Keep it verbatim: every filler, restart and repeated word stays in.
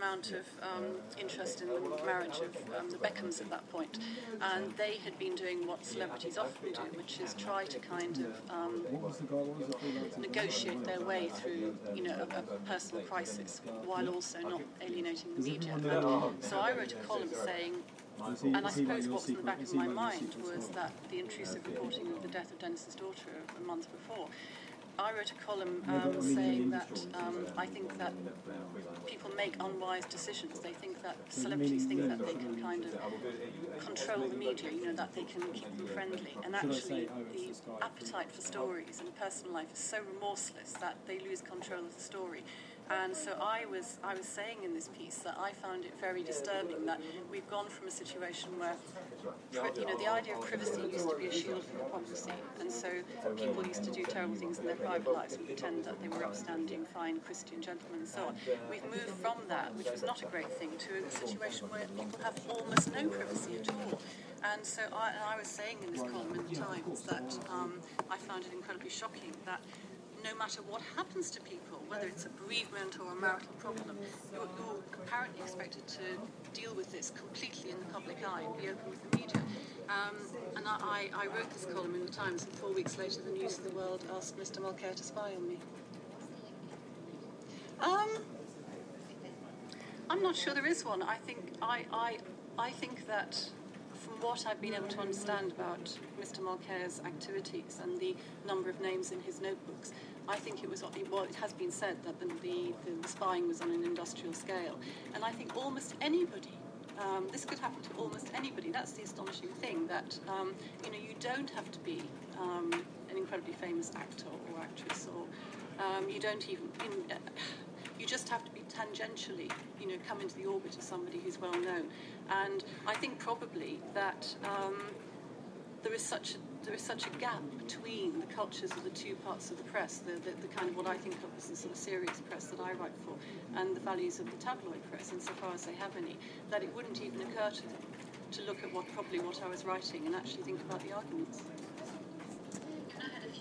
amount of um, interest in the marriage of um, the Beckhams at that point, and they had been doing what celebrities often do, which is try to kind of um, negotiate their way through, you know, a, a personal crisis while also not alienating the media. And so I wrote a column saying, and I suppose what was in the back of my mind was that the intrusive reporting of the death of Dennis's daughter a month before, I wrote a column um, saying that um, I think that people make unwise decisions. They think that celebrities think that they can kind of control the media, you know, that they can keep them friendly. And actually, the appetite for stories in personal life is so remorseless that they lose control of the story. And so I was I was saying in this piece that I found it very disturbing that we've gone from a situation where, you know, the idea of privacy used to be a shield from hypocrisy, and so people used to do terrible things in their private lives and pretend that they were upstanding, fine Christian gentlemen and so on. We've moved from that, which was not a great thing, to a situation where people have almost no privacy at all. And so I, and I was saying in this column in the Times that um, I found it incredibly shocking that no matter what happens to people, whether it's a bereavement or a marital problem, you're, you're apparently expected to deal with this completely in the public eye and be open with the media. Um, and I, I wrote this column in the Times, and four weeks later the News of the World asked Mister Mulcair to spy on me. Um, I'm not sure there is one. I think I, I, I think that from what I've been able to understand about Mister Mulcair's activities and the number of names in his notebooks, I think it was, well, it has been said that the, the, the spying was on an industrial scale. And I think almost anybody, um, this could happen to almost anybody. That's the astonishing thing, that, um, you know, you don't have to be um, an incredibly famous actor or actress, or um, you don't even, in, uh, you just have to be tangentially, you know, come into the orbit of somebody who's well known. And I think probably that um, there is such a there is such a gap between the cultures of the two parts of the press, the, the, the kind of what I think of as the sort of serious press that I write for, and the values of the tabloid press, insofar as they have any, that it wouldn't even occur to them to look at what probably what I was writing and actually think about the arguments.